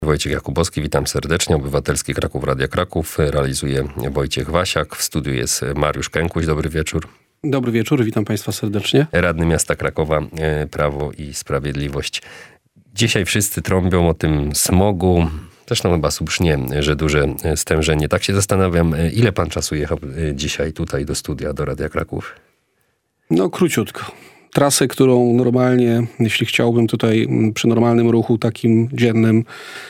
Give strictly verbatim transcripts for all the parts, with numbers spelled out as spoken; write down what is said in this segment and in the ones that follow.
Wojciech Jakubowski, witam serdecznie. Obywatelski Kraków Radia Kraków realizuje Wojciech Wasiak. W studiu jest Mariusz Kękuś. Dobry wieczór. Dobry wieczór, witam Państwa serdecznie. Radny Miasta Krakowa, Prawo i Sprawiedliwość. Dzisiaj wszyscy trąbią o tym smogu. Zresztą chyba słusznie, że duże stężenie. Tak się zastanawiam, ile pan czasu jechał dzisiaj tutaj do studia, do Radia Kraków? No króciutko. Trasę, którą normalnie, jeśli chciałbym tutaj przy normalnym ruchu takim dziennym,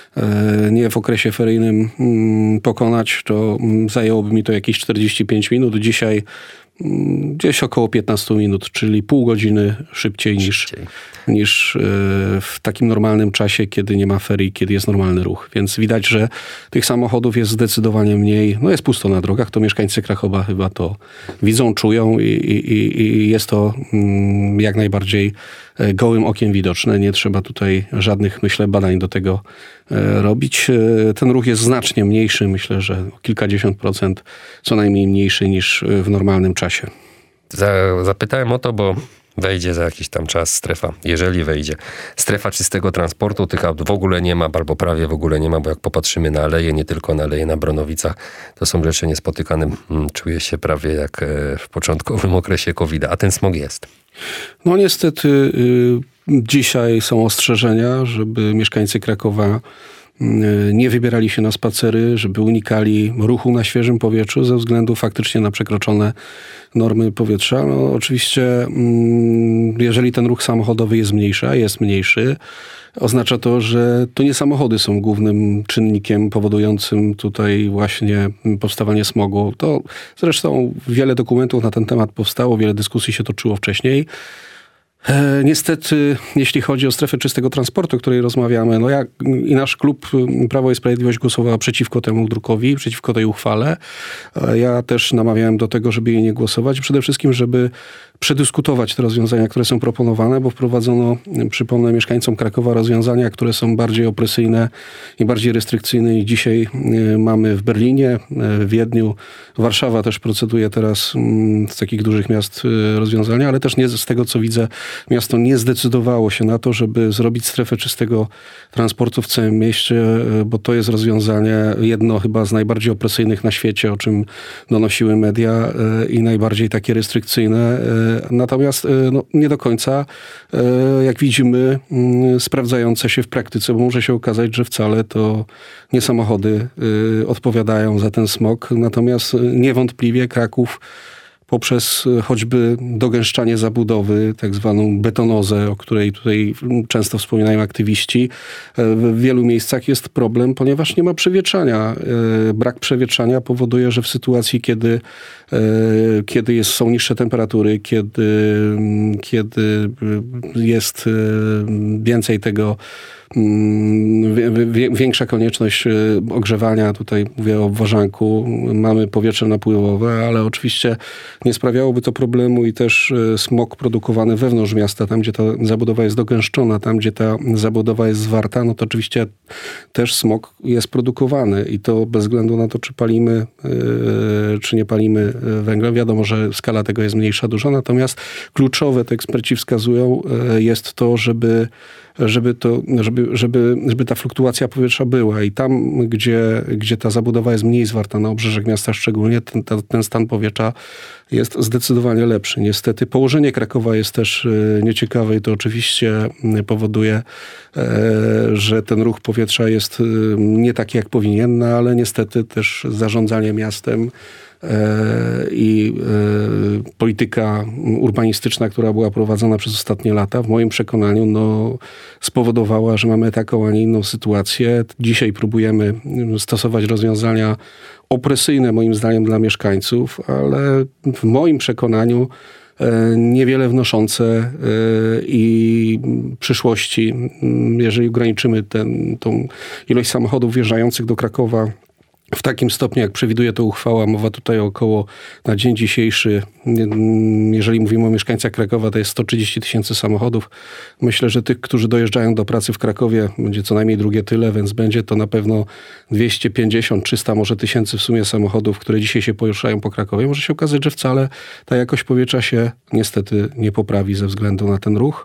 nie w okresie feryjnym pokonać, to zajęłoby mi to jakieś czterdzieści pięć minut. Dzisiaj gdzieś około piętnaście minut, czyli pół godziny szybciej niż, niż w takim normalnym czasie, kiedy nie ma ferii, kiedy jest normalny ruch. Więc widać, że tych samochodów jest zdecydowanie mniej. No jest pusto na drogach, to mieszkańcy Krakowa chyba to widzą, czują i, i, i jest to jak najbardziej gołym okiem widoczne. Nie trzeba tutaj żadnych, myślę, badań do tego robić. Ten ruch jest znacznie mniejszy, myślę, że o kilkadziesiąt procent co najmniej mniejszy niż w normalnym czasie. Zapytałem o to, bo wejdzie za jakiś tam czas strefa, jeżeli wejdzie. Strefa czystego transportu, tych aut w ogóle nie ma, albo prawie w ogóle nie ma, bo jak popatrzymy na aleje, nie tylko na aleje na Bronowicach, to są rzeczy niespotykane. Czuję się prawie jak w początkowym okresie kowida, a ten smog jest. No niestety y, dzisiaj są ostrzeżenia, żeby mieszkańcy Krakowa nie wybierali się na spacery, żeby unikali ruchu na świeżym powietrzu ze względu faktycznie na przekroczone normy powietrza. No, oczywiście, jeżeli ten ruch samochodowy jest mniejszy, a jest mniejszy, oznacza to, że to nie samochody są głównym czynnikiem powodującym tutaj właśnie powstawanie smogu. To zresztą wiele dokumentów na ten temat powstało, wiele dyskusji się toczyło wcześniej. E, niestety, jeśli chodzi o strefę czystego transportu, o której rozmawiamy, no ja i nasz klub Prawo i Sprawiedliwość głosował przeciwko temu drukowi, przeciwko tej uchwale. E, ja też namawiałem do tego, żeby jej nie głosować. Przede wszystkim, żeby przedyskutować te rozwiązania, które są proponowane, bo wprowadzono, przypomnę mieszkańcom Krakowa, rozwiązania, które są bardziej opresyjne i bardziej restrykcyjne niż dzisiaj mamy w Berlinie, w Wiedniu. Warszawa też proceduje teraz z takich dużych miast rozwiązania, ale też nie z tego, co widzę, miasto nie zdecydowało się na to, żeby zrobić strefę czystego transportu w całym mieście, bo to jest rozwiązanie jedno chyba z najbardziej opresyjnych na świecie, o czym donosiły media i najbardziej takie restrykcyjne. Natomiast no, nie do końca, jak widzimy, sprawdzające się w praktyce, bo może się okazać, że wcale to nie samochody odpowiadają za ten smog. Natomiast niewątpliwie Kraków poprzez choćby dogęszczanie zabudowy, tak zwaną betonozę, o której tutaj często wspominają aktywiści, w wielu miejscach jest problem, ponieważ nie ma przewietrzania. Brak przewietrzania powoduje, że w sytuacji, kiedy, kiedy jest, są niższe temperatury, kiedy, kiedy jest więcej tego, większa konieczność ogrzewania, tutaj mówię o obwarzanku, mamy powietrze napływowe, ale oczywiście nie sprawiałoby to problemu i też smog produkowany wewnątrz miasta, tam gdzie ta zabudowa jest dogęszczona, tam gdzie ta zabudowa jest zwarta, no to oczywiście też smog jest produkowany i to bez względu na to, czy palimy, czy nie palimy węglem. Wiadomo, że skala tego jest mniejsza, duża, natomiast kluczowe, te eksperci wskazują, jest to, żeby żeby, to, żeby, żeby, żeby ta fluktuacja powietrza była i tam, gdzie, gdzie ta zabudowa jest mniej zwarta, na obrzeżach miasta szczególnie, ten, ten stan powietrza jest zdecydowanie lepszy. Niestety położenie Krakowa jest też nieciekawe i to oczywiście powoduje, że ten ruch powietrza jest nie taki, jak powinien, no, ale niestety też zarządzanie miastem i polityka urbanistyczna, która była prowadzona przez ostatnie lata, w moim przekonaniu no, spowodowała, że mamy taką, a nie inną sytuację. Dzisiaj próbujemy stosować rozwiązania opresyjne, moim zdaniem, dla mieszkańców, ale w moim przekonaniu niewiele wnoszące i w przyszłości, jeżeli ograniczymy ten, tą ilość samochodów wjeżdżających do Krakowa w takim stopniu, jak przewiduje to uchwała, mowa tutaj około na dzień dzisiejszy, jeżeli mówimy o mieszkańcach Krakowa, to jest sto trzydzieści tysięcy samochodów. Myślę, że tych, którzy dojeżdżają do pracy w Krakowie, będzie co najmniej drugie tyle, więc będzie to na pewno dwieście pięćdziesiąt, trzysta może tysięcy w sumie samochodów, które dzisiaj się poruszają po Krakowie. Może się okazać, że wcale ta jakość powietrza się niestety nie poprawi ze względu na ten ruch.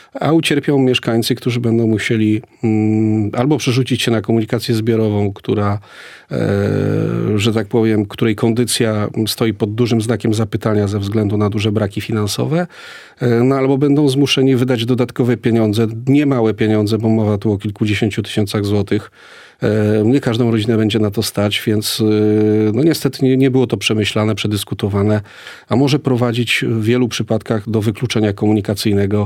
a ucierpią mieszkańcy, którzy będą musieli mm, albo przerzucić się na komunikację zbiorową, która, e, że tak powiem, której kondycja stoi pod dużym znakiem zapytania ze względu na duże braki finansowe, e, no albo będą zmuszeni wydać dodatkowe pieniądze, niemałe pieniądze, bo mowa tu o kilkudziesięciu tysiącach złotych. E, nie każdą rodzinę będzie na to stać, więc e, no niestety nie, nie było to przemyślane, przedyskutowane, a może prowadzić w wielu przypadkach do wykluczenia komunikacyjnego.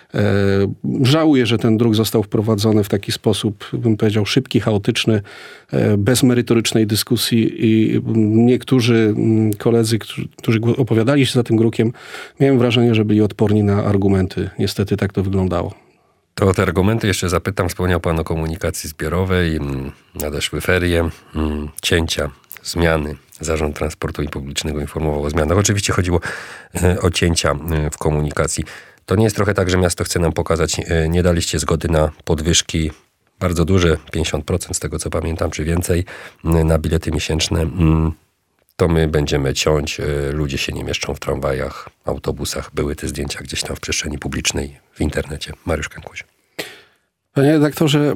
Żałuję, że ten druk został wprowadzony w taki sposób, bym powiedział, szybki, chaotyczny, bez merytorycznej dyskusji i niektórzy koledzy, którzy opowiadali się za tym drukiem, miałem wrażenie, że byli odporni na argumenty. Niestety tak to wyglądało. To o te argumenty jeszcze zapytam. Wspomniał pan o komunikacji zbiorowej, nadeszły ferie, cięcia, zmiany. Zarząd Transportu Publicznego informował o zmianach. Oczywiście chodziło o cięcia w komunikacji. To nie jest trochę tak, że miasto chce nam pokazać, nie daliście zgody na podwyżki bardzo duże, pięćdziesiąt procent z tego co pamiętam, czy więcej, na bilety miesięczne, to my będziemy ciąć, ludzie się nie mieszczą w tramwajach, autobusach. Były te zdjęcia gdzieś tam w przestrzeni publicznej, w internecie. Mariusz Kękuś. Panie redaktorze,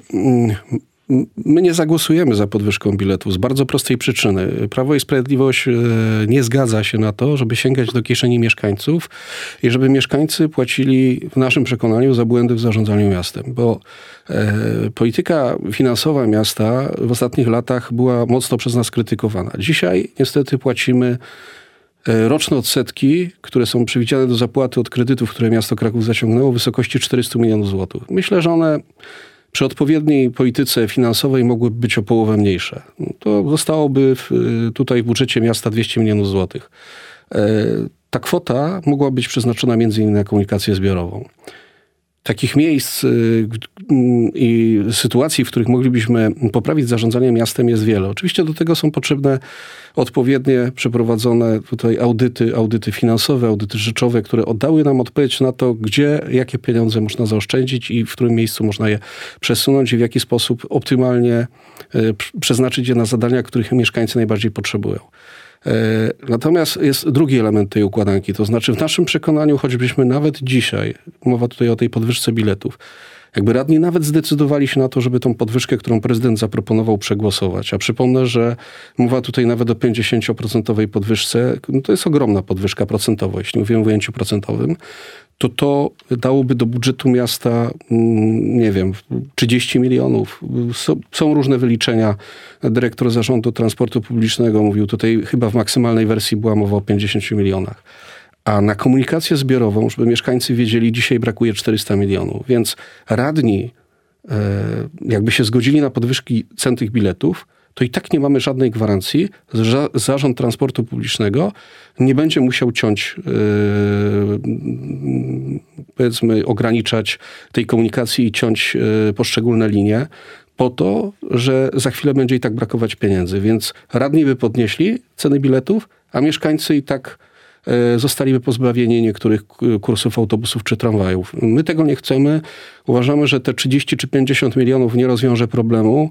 my nie zagłosujemy za podwyżką biletów z bardzo prostej przyczyny. Prawo i Sprawiedliwość nie zgadza się na to, żeby sięgać do kieszeni mieszkańców i żeby mieszkańcy płacili w naszym przekonaniu za błędy w zarządzaniu miastem, bo e, polityka finansowa miasta w ostatnich latach była mocno przez nas krytykowana. Dzisiaj niestety płacimy roczne odsetki, które są przewidziane do zapłaty od kredytów, które miasto Kraków zaciągnęło w wysokości czterysta milionów złotych. Myślę, że one przy odpowiedniej polityce finansowej mogłyby być o połowę mniejsze. To zostałoby w, tutaj w budżecie miasta dwieście milionów złotych. Ta kwota mogła być przeznaczona między innymi na komunikację zbiorową. Takich miejsc i sytuacji, w których moglibyśmy poprawić zarządzanie miastem, jest wiele. Oczywiście do tego są potrzebne odpowiednie przeprowadzone tutaj audyty, audyty finansowe, audyty rzeczowe, które oddały nam odpowiedź na to, gdzie, jakie pieniądze można zaoszczędzić i w którym miejscu można je przesunąć i w jaki sposób optymalnie przeznaczyć je na zadania, których mieszkańcy najbardziej potrzebują. Natomiast jest drugi element tej układanki, to znaczy w naszym przekonaniu, choćbyśmy nawet dzisiaj, mowa tutaj o tej podwyżce biletów, jakby radni nawet zdecydowali się na to, żeby tą podwyżkę, którą prezydent zaproponował, przegłosować. A przypomnę, że mowa tutaj nawet o pięćdziesięcioprocentowej podwyżce, no to jest ogromna podwyżka procentowa, jeśli mówimy o ujęciu procentowym, to to dałoby do budżetu miasta, nie wiem, trzydzieści milionów. Są różne wyliczenia. Dyrektor Zarządu Transportu Publicznego mówił tutaj, chyba w maksymalnej wersji była mowa o pięćdziesięciu milionach. A na komunikację zbiorową, żeby mieszkańcy wiedzieli, dzisiaj brakuje czterysta milionów. Więc radni jakby się zgodzili na podwyżki cen tych biletów, to i tak nie mamy żadnej gwarancji, że Zarząd Transportu Publicznego nie będzie musiał ciąć, yy, powiedzmy, ograniczać tej komunikacji i ciąć yy, poszczególne linie po to, że za chwilę będzie i tak brakować pieniędzy. Więc radni by podnieśli ceny biletów, a mieszkańcy i tak yy, zostaliby pozbawieni niektórych kursów autobusów czy tramwajów. My tego nie chcemy. Uważamy, że te trzydzieści czy pięćdziesiąt milionów nie rozwiąże problemu.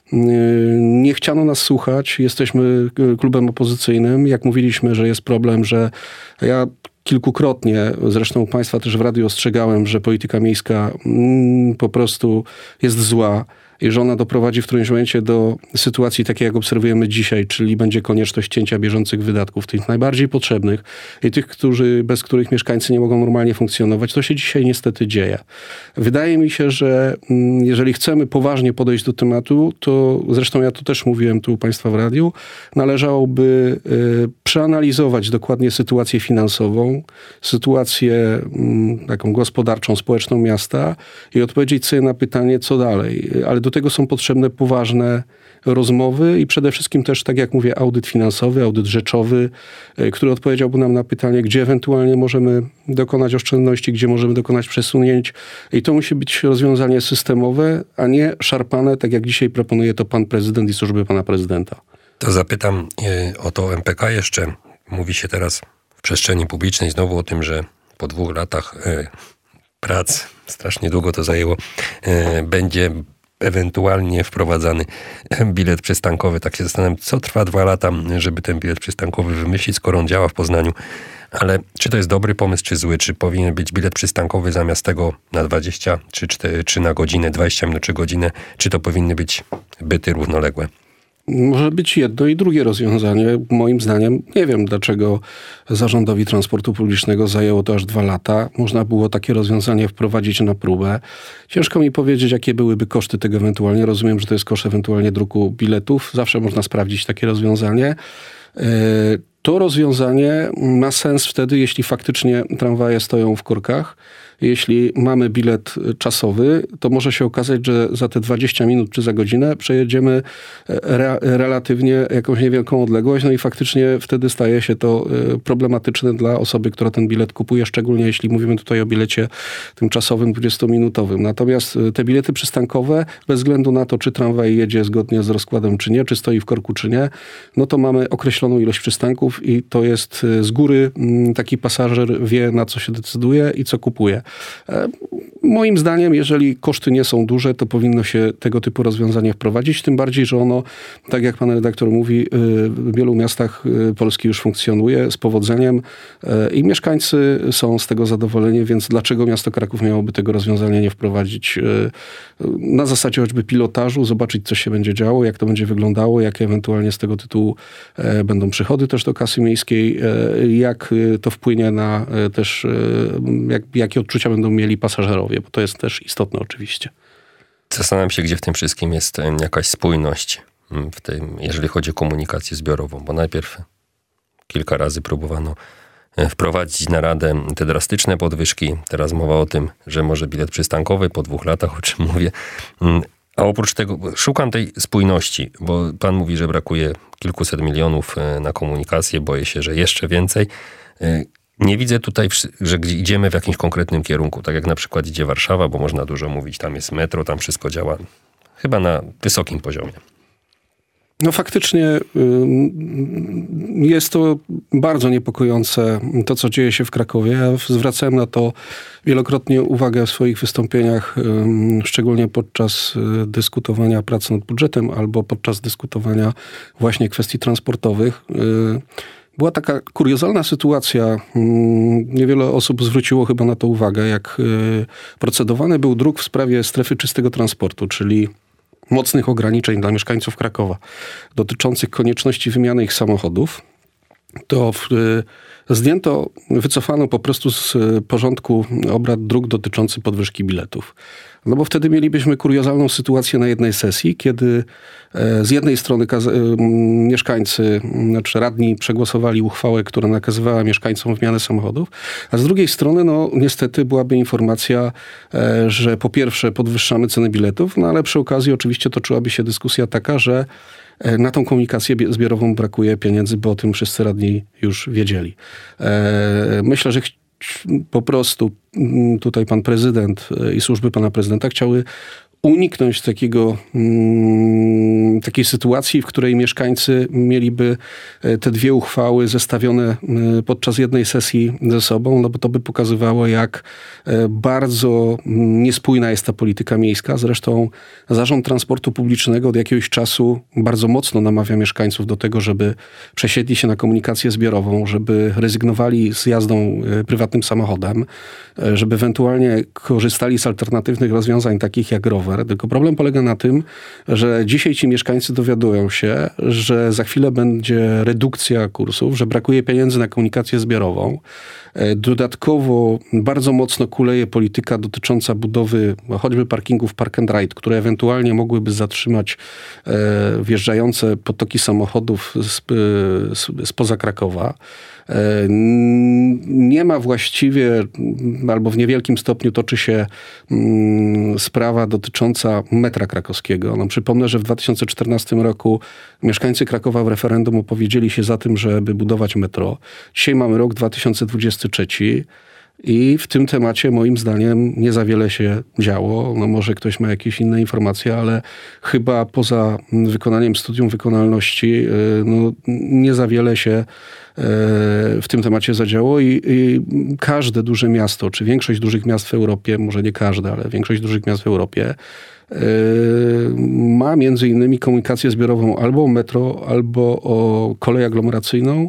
Nie chciano nas słuchać. Jesteśmy klubem opozycyjnym. Jak mówiliśmy, że jest problem, że ja kilkukrotnie, zresztą państwa też w radiu ostrzegałem, że polityka miejska po prostu jest zła i że ona doprowadzi w którymś momencie do sytuacji takiej, jak obserwujemy dzisiaj, czyli będzie konieczność cięcia bieżących wydatków, tych najbardziej potrzebnych i tych, którzy, bez których mieszkańcy nie mogą normalnie funkcjonować. To się dzisiaj niestety dzieje. Wydaje mi się, że jeżeli chcemy poważnie podejść do tematu, to zresztą ja to też mówiłem tu u państwa w radiu, należałoby przeanalizować dokładnie sytuację finansową, sytuację taką gospodarczą, społeczną miasta i odpowiedzieć sobie na pytanie, co dalej. Ale do tego są potrzebne poważne rozmowy i przede wszystkim też, tak jak mówię, audyt finansowy, audyt rzeczowy, który odpowiedziałby nam na pytanie, gdzie ewentualnie możemy dokonać oszczędności, gdzie możemy dokonać przesunięć. I to musi być rozwiązanie systemowe, a nie szarpane, tak jak dzisiaj proponuje to pan prezydent i służby pana prezydenta. To zapytam o to M P K jeszcze. Mówi się teraz w przestrzeni publicznej znowu o tym, że po dwóch latach prac, strasznie długo to zajęło, będzie ewentualnie wprowadzany bilet przystankowy. Tak się zastanawiam, co trwa dwa lata, żeby ten bilet przystankowy wymyślić, skoro on działa w Poznaniu. Ale czy to jest dobry pomysł, czy zły? Czy powinien być bilet przystankowy zamiast tego na dwadzieścia, czy, czy na godzinę, dwadzieścia minut, czy godzinę? Czy to powinny być byty równoległe? Może być jedno i drugie rozwiązanie. Moim zdaniem nie wiem, dlaczego Zarządowi Transportu Publicznego zajęło to aż dwa lata. Można było takie rozwiązanie wprowadzić na próbę. Ciężko mi powiedzieć, jakie byłyby koszty tego ewentualnie. Rozumiem, że to jest koszt ewentualnie druku biletów. Zawsze można sprawdzić takie rozwiązanie. To rozwiązanie ma sens wtedy, jeśli faktycznie tramwaje stoją w korkach. Jeśli mamy bilet czasowy, to może się okazać, że za te dwadzieścia minut czy za godzinę przejedziemy re, relatywnie jakąś niewielką odległość, no i faktycznie wtedy staje się to problematyczne dla osoby, która ten bilet kupuje, szczególnie jeśli mówimy tutaj o bilecie tymczasowym dwudziestominutowym. Natomiast te bilety przystankowe, bez względu na to, czy tramwaj jedzie zgodnie z rozkładem, czy nie, czy stoi w korku, czy nie, no to mamy określoną ilość przystanków i to jest z góry taki pasażer wie, na co się decyduje i co kupuje. Moim zdaniem, jeżeli koszty nie są duże, to powinno się tego typu rozwiązanie wprowadzić, tym bardziej, że ono, tak jak pan redaktor mówi, w wielu miastach Polski już funkcjonuje z powodzeniem i mieszkańcy są z tego zadowoleni, więc dlaczego miasto Kraków miałoby tego rozwiązania nie wprowadzić na zasadzie choćby pilotażu, zobaczyć, co się będzie działo, jak to będzie wyglądało, jakie ewentualnie z tego tytułu będą przychody też do kasy miejskiej, jak to wpłynie na też, jak, jakie odczucia będą mieli pasażerowie, bo to jest też istotne oczywiście. Zastanawiam się, gdzie w tym wszystkim jest jakaś spójność, w tym, jeżeli chodzi o komunikację zbiorową, bo najpierw kilka razy próbowano wprowadzić na Radę te drastyczne podwyżki. Teraz mowa o tym, że może bilet przystankowy po dwóch latach, o czym mówię. A oprócz tego szukam tej spójności, bo pan mówi, że brakuje kilkuset milionów na komunikację. Boję się, że jeszcze więcej. Nie widzę tutaj, że idziemy w jakimś konkretnym kierunku, tak jak na przykład idzie Warszawa, bo można dużo mówić, tam jest metro, tam wszystko działa chyba na wysokim poziomie. No faktycznie jest to bardzo niepokojące, to co dzieje się w Krakowie. Ja zwracałem na to wielokrotnie uwagę w swoich wystąpieniach, szczególnie podczas dyskutowania prac nad budżetem albo podczas dyskutowania właśnie kwestii transportowych. Była taka kuriozalna sytuacja, niewiele osób zwróciło chyba na to uwagę, jak procedowany był druk w sprawie strefy czystego transportu, czyli mocnych ograniczeń dla mieszkańców Krakowa dotyczących konieczności wymiany ich samochodów, to w, zdjęto, wycofano po prostu z porządku obrad druk dotyczący podwyżki biletów. No bo wtedy mielibyśmy kuriozalną sytuację na jednej sesji, kiedy z jednej strony mieszkańcy, znaczy radni przegłosowali uchwałę, która nakazywała mieszkańcom wymianę samochodów, a z drugiej strony no niestety byłaby informacja, że po pierwsze podwyższamy ceny biletów, no ale przy okazji oczywiście toczyłaby się dyskusja taka, że na tą komunikację zbiorową brakuje pieniędzy, bo o tym wszyscy radni już wiedzieli. Myślę, że po prostu tutaj pan prezydent i służby pana prezydenta chciały uniknąć takiego, takiej sytuacji, w której mieszkańcy mieliby te dwie uchwały zestawione podczas jednej sesji ze sobą, no bo to by pokazywało, jak bardzo niespójna jest ta polityka miejska. Zresztą Zarząd Transportu Publicznego od jakiegoś czasu bardzo mocno namawia mieszkańców do tego, żeby przesiedli się na komunikację zbiorową, żeby rezygnowali z jazdą prywatnym samochodem, żeby ewentualnie korzystali z alternatywnych rozwiązań takich jak rower. Tylko problem polega na tym, że dzisiaj ci mieszkańcy dowiadują się, że za chwilę będzie redukcja kursów, że brakuje pieniędzy na komunikację zbiorową. Dodatkowo bardzo mocno kuleje polityka dotycząca budowy choćby parkingów park and ride, które ewentualnie mogłyby zatrzymać wjeżdżające potoki samochodów spoza Krakowa. Nie ma właściwie, albo w niewielkim stopniu toczy się sprawa dotycząca metra krakowskiego. No, przypomnę, że w dwa tysiące czternastym roku mieszkańcy Krakowa w referendum opowiedzieli się za tym, żeby budować metro. Dzisiaj mamy rok dwa tysiące dwudziesty trzeci i w tym temacie moim zdaniem nie za wiele się działo. No może ktoś ma jakieś inne informacje, ale chyba poza wykonaniem studium wykonalności no, nie za wiele się w tym temacie zadziało i, i każde duże miasto, czy większość dużych miast w Europie, może nie każde, ale większość dużych miast w Europie ma między innymi komunikację zbiorową albo o metro, albo o kolej aglomeracyjną.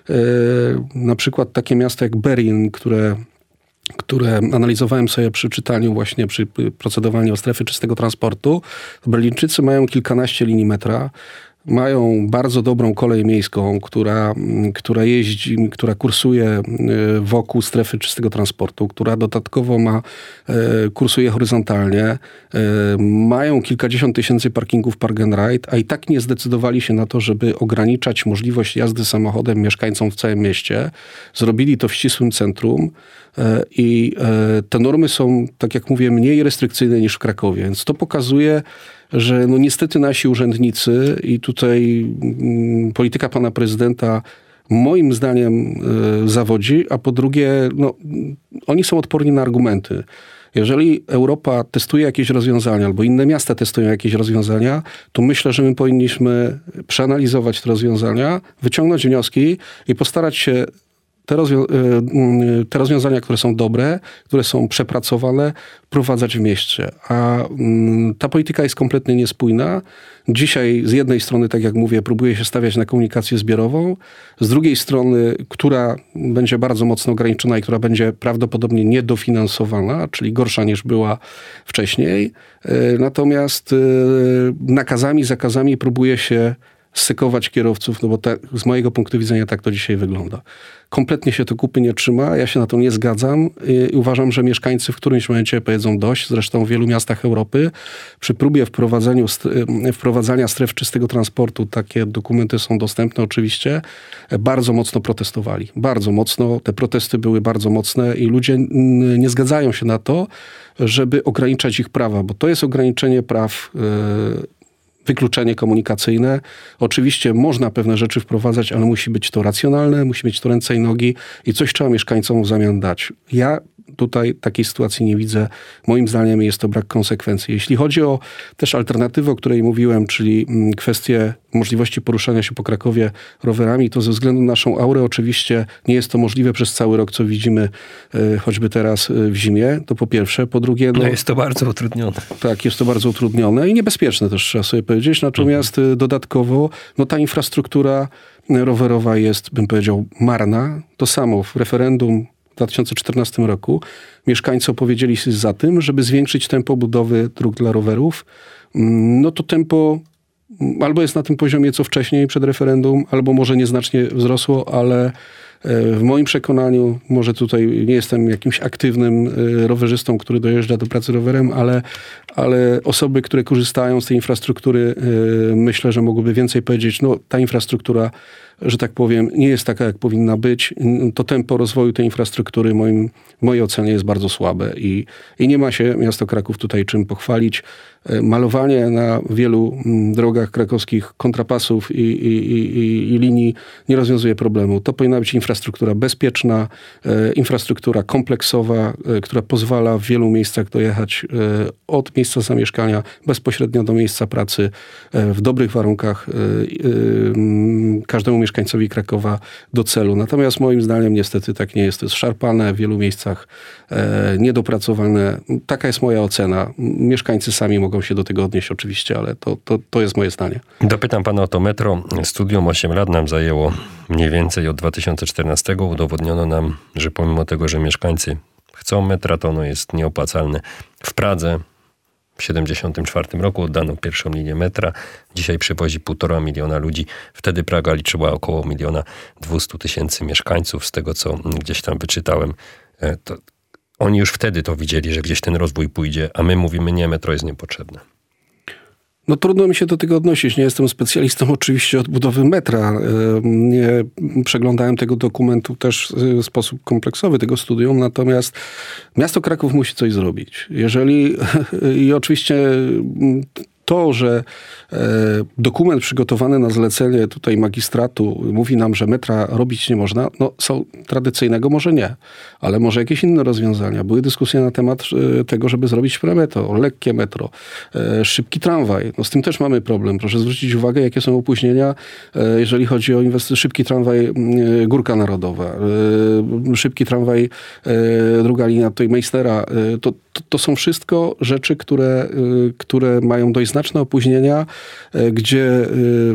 Na przykład takie miasta jak Berlin, które które analizowałem sobie przy czytaniu właśnie, przy procedowaniu o strefy czystego transportu. Berlińczycy mają kilkanaście linii metra, mają bardzo dobrą kolej miejską, która, która jeździ, która kursuje wokół strefy czystego transportu, która dodatkowo ma, kursuje horyzontalnie. Mają kilkadziesiąt tysięcy parkingów park and ride, a i tak nie zdecydowali się na to, żeby ograniczać możliwość jazdy samochodem mieszkańcom w całym mieście. Zrobili to w ścisłym centrum i te normy są, tak jak mówię, mniej restrykcyjne niż w Krakowie, więc to pokazuje, że no niestety nasi urzędnicy i tutaj mm, polityka pana prezydenta moim zdaniem y, zawodzi, a po drugie, no, oni są odporni na argumenty. Jeżeli Europa testuje jakieś rozwiązania, albo inne miasta testują jakieś rozwiązania, to myślę, że my powinniśmy przeanalizować te rozwiązania, wyciągnąć wnioski i postarać się Te, rozwią- te rozwiązania, które są dobre, które są przepracowane, wprowadzać w mieście. A ta polityka jest kompletnie niespójna. Dzisiaj z jednej strony, tak jak mówię, próbuje się stawiać na komunikację zbiorową, z drugiej strony, która będzie bardzo mocno ograniczona i która będzie prawdopodobnie niedofinansowana, czyli gorsza niż była wcześniej. Natomiast nakazami, zakazami próbuje się sykować kierowców, no bo te, z mojego punktu widzenia tak to dzisiaj wygląda. Kompletnie się to kupy nie trzyma, ja się na to nie zgadzam i uważam, że mieszkańcy w którymś momencie powiedzą dość, zresztą w wielu miastach Europy przy próbie wprowadzeniu, wprowadzania stref czystego transportu, takie dokumenty są dostępne oczywiście, bardzo mocno protestowali. Bardzo mocno, te protesty były bardzo mocne i ludzie nie zgadzają się na to, żeby ograniczać ich prawa, bo to jest ograniczenie praw yy, wykluczenie komunikacyjne. Oczywiście można pewne rzeczy wprowadzać, ale musi być to racjonalne, musi mieć to ręce i nogi i coś trzeba mieszkańcom w zamian dać. Ja tutaj takiej sytuacji nie widzę. Moim zdaniem jest to brak konsekwencji. Jeśli chodzi o też alternatywę, o której mówiłem, czyli kwestię możliwości poruszania się po Krakowie rowerami, to ze względu na naszą aurę oczywiście nie jest to możliwe przez cały rok, co widzimy e, choćby teraz w zimie. To po pierwsze. Po drugie... No, no jest to bardzo utrudnione. Tak, jest to bardzo utrudnione i niebezpieczne też, trzeba sobie powiedzieć. Natomiast mhm. dodatkowo no, ta infrastruktura rowerowa jest, bym powiedział, marna. To samo w referendum w dwa tysiące czternastym roku mieszkańcy opowiedzieli się za tym, żeby zwiększyć tempo budowy dróg dla rowerów. No to tempo albo jest na tym poziomie co wcześniej przed referendum, albo może nieznacznie wzrosło, ale w moim przekonaniu, może tutaj nie jestem jakimś aktywnym rowerzystą, który dojeżdża do pracy rowerem, ale, ale osoby, które korzystają z tej infrastruktury, myślę, że mogłyby więcej powiedzieć. No, ta infrastruktura, że tak powiem, nie jest taka, jak powinna być. To tempo rozwoju tej infrastruktury moim, w mojej ocenie jest bardzo słabe i, i nie ma się miasto Kraków tutaj czym pochwalić. Malowanie na wielu drogach krakowskich kontrapasów i, i, i, i linii nie rozwiązuje problemu. To powinna być infrastruktura bezpieczna, e, infrastruktura kompleksowa, e, która pozwala w wielu miejscach dojechać e, od miejsca zamieszkania bezpośrednio do miejsca pracy e, w dobrych warunkach e, e, każdemu mieszkańcowi Krakowa do celu. Natomiast moim zdaniem niestety tak nie jest. To jest szarpane, w wielu miejscach e, niedopracowane. Taka jest moja ocena. Mieszkańcy sami mogą się do tego odnieść oczywiście, ale to, to, to jest moje zdanie. Dopytam pana o to metro. Studium osiem lat nam zajęło mniej więcej od dwa tysiące czternastego. Udowodniono nam, że pomimo tego, że mieszkańcy chcą metra, to ono jest nieopłacalne. W Pradze w siedemdziesiątym czwartym roku oddano pierwszą linię metra. Dzisiaj przewozi półtora miliona ludzi. Wtedy Praga liczyła około miliona dwustu tysięcy mieszkańców. Z tego, co gdzieś tam wyczytałem, to oni już wtedy to widzieli, że gdzieś ten rozwój pójdzie, a my mówimy, nie, metro jest niepotrzebne. No trudno mi się do tego odnosić. Nie jestem specjalistą oczywiście od budowy metra. Nie przeglądałem tego dokumentu też w sposób kompleksowy, tego studium. Natomiast miasto Kraków musi coś zrobić. Jeżeli, i oczywiście to, że e, dokument przygotowany na zlecenie tutaj magistratu mówi nam, że metra robić nie można, no są tradycyjnego może nie, ale może jakieś inne rozwiązania. Były dyskusje na temat e, tego, żeby zrobić premetro, lekkie metro, e, szybki tramwaj. No z tym też mamy problem. Proszę zwrócić uwagę, jakie są opóźnienia, e, jeżeli chodzi o inwestycje. Szybki tramwaj e, Górka Narodowa, e, szybki tramwaj e, druga linia tutaj Meistera. E, to, to, to są wszystko rzeczy, które, e, które mają dość znaczne opóźnienia, e, gdzie e,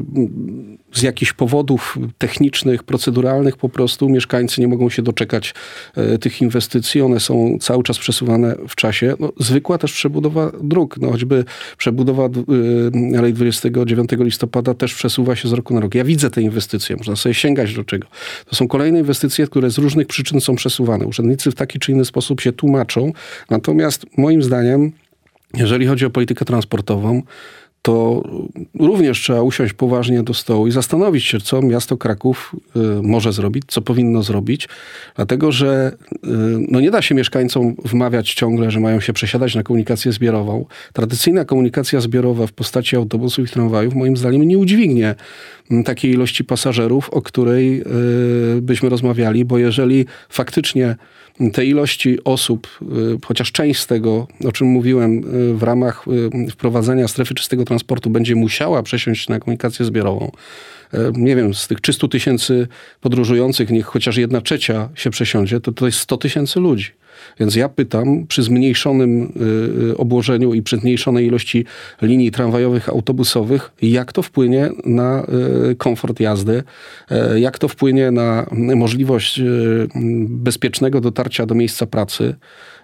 z jakichś powodów technicznych, proceduralnych po prostu mieszkańcy nie mogą się doczekać e, tych inwestycji. One są cały czas przesuwane w czasie. No, zwykła też przebudowa dróg. No, choćby przebudowa e, Alei dwudziestego dziewiątego listopada też przesuwa się z roku na rok. Ja widzę te inwestycje. Można sobie sięgać do czego. To są kolejne inwestycje, które z różnych przyczyn są przesuwane. Urzędnicy w taki czy inny sposób się tłumaczą. Natomiast moim zdaniem, jeżeli chodzi o politykę transportową, to również trzeba usiąść poważnie do stołu i zastanowić się, co miasto Kraków y, może zrobić, co powinno zrobić, dlatego że y, no nie da się mieszkańcom wmawiać ciągle, że mają się przesiadać na komunikację zbiorową. Tradycyjna komunikacja zbiorowa w postaci autobusów i tramwajów moim zdaniem nie udźwignie takiej ilości pasażerów, o której y, byśmy rozmawiali, bo jeżeli faktycznie te ilości osób, chociaż część z tego, o czym mówiłem, w ramach wprowadzenia strefy czystego transportu będzie musiała przesiąść na komunikację zbiorową. Nie wiem, z tych trzystu tysięcy podróżujących, niech chociaż jedna trzecia się przesiądzie, to to jest sto tysięcy ludzi. Więc ja pytam, przy zmniejszonym y, obłożeniu i przy zmniejszonej ilości linii tramwajowych, autobusowych, jak to wpłynie na y, komfort jazdy, y, jak to wpłynie na możliwość y, bezpiecznego dotarcia do miejsca pracy,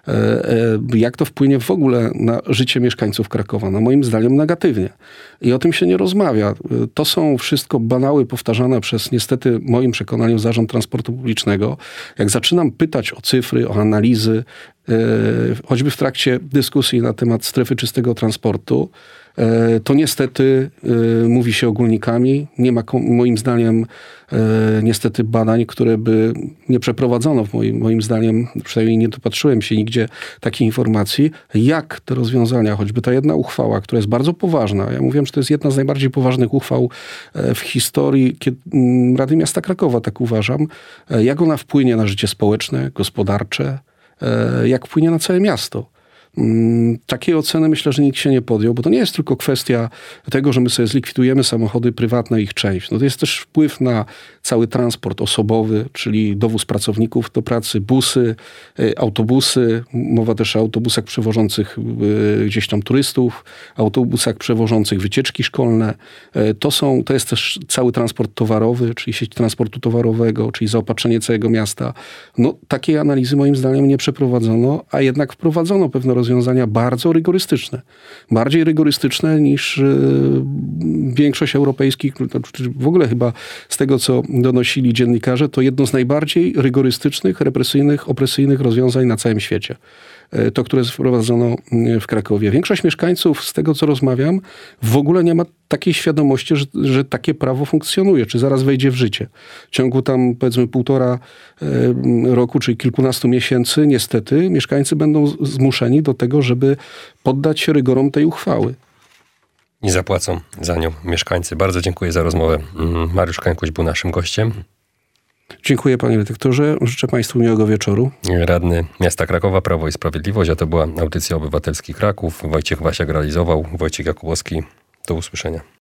y, y, jak to wpłynie w ogóle na życie mieszkańców Krakowa. No moim zdaniem negatywnie. I o tym się nie rozmawia. To są wszystko banały powtarzane przez niestety moim przekonaniem Zarząd Transportu Publicznego. Jak zaczynam pytać o cyfry, o analizy, choćby w trakcie dyskusji na temat strefy czystego transportu, to niestety mówi się ogólnikami. Nie ma moim zdaniem niestety badań, które by nie przeprowadzono. Moim, moim zdaniem, przynajmniej nie dopatrzyłem się nigdzie takiej informacji, jak te rozwiązania, choćby ta jedna uchwała, która jest bardzo poważna. Ja mówiłem, że to jest jedna z najbardziej poważnych uchwał w historii kiedy, Rady Miasta Krakowa, tak uważam. Jak ona wpłynie na życie społeczne, gospodarcze, jak wpłynie na całe miasto. Takiej oceny myślę, że nikt się nie podjął, bo to nie jest tylko kwestia tego, że my sobie zlikwidujemy samochody prywatne, ich część. No to jest też wpływ na cały transport osobowy, czyli dowóz pracowników do pracy, busy, autobusy. Mowa też o autobusach przewożących gdzieś tam turystów, autobusach przewożących wycieczki szkolne. To są, to jest też cały transport towarowy, czyli sieć transportu towarowego, czyli zaopatrzenie całego miasta. No takiej analizy moim zdaniem nie przeprowadzono, a jednak wprowadzono pewne rozwiązania bardzo rygorystyczne. Bardziej rygorystyczne niż y, większość europejskich, w ogóle chyba z tego, co donosili dziennikarze, to jedno z najbardziej rygorystycznych, represyjnych, opresyjnych rozwiązań na całym świecie. To, które wprowadzono w Krakowie. Większość mieszkańców, z tego co rozmawiam, w ogóle nie ma takiej świadomości, że, że takie prawo funkcjonuje, czy zaraz wejdzie w życie. W ciągu tam powiedzmy półtora roku, czyli kilkunastu miesięcy, niestety mieszkańcy będą zmuszeni do tego, żeby poddać się rygorom tej uchwały. Nie zapłacą za nią mieszkańcy. Bardzo dziękuję za rozmowę. Mariusz Kękuś był naszym gościem. Dziękuję panie redaktorze. Życzę państwu miłego wieczoru. Radny Miasta Krakowa, Prawo i Sprawiedliwość, a to była audycja Obywatelski Kraków. Wojciech Wasiak realizował, Wojciech Jakubowski. Do usłyszenia.